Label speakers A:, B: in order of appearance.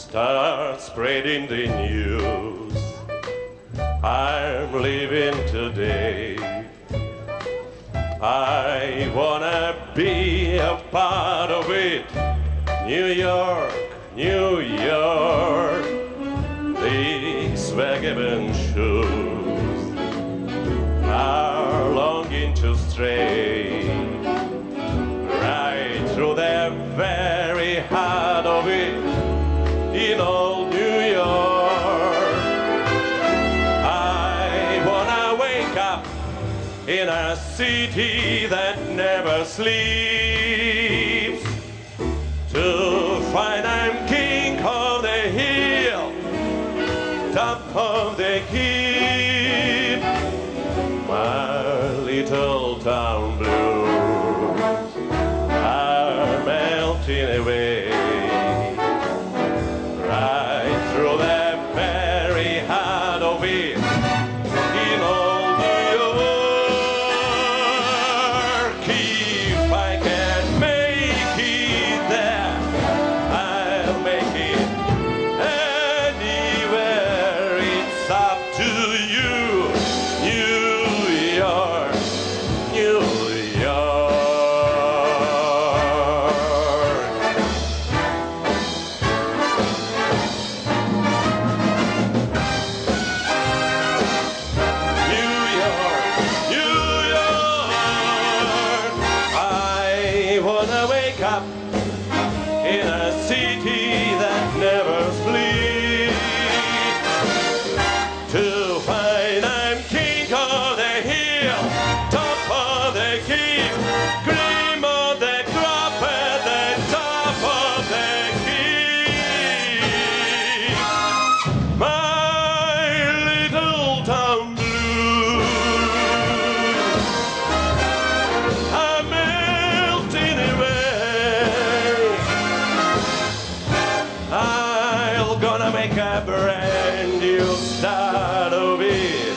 A: Start spreading the news. I'm living today. I wanna be a part of it. New York, New York. These vagabond shoes are longing to stray right through the very heart of it. In old New York, I wanna wake up in a city that never sleeps, to find I'm king of the hill, top of the heap. My little town blues are melting away right through the very heart of it. In old New York, if I can make it there, I'll make it anywhere. It's up to you, New York, New York. Wake up in a city that never sleeps, to find I'm king of the hill, top of the heap, cream of the crop at the top of the heap. My little town blues are melting away. I'm gonna make a brand new start of it.